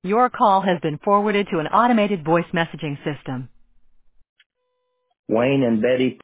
Your call has been forwarded to an automated voice messaging system. Wayne and Betty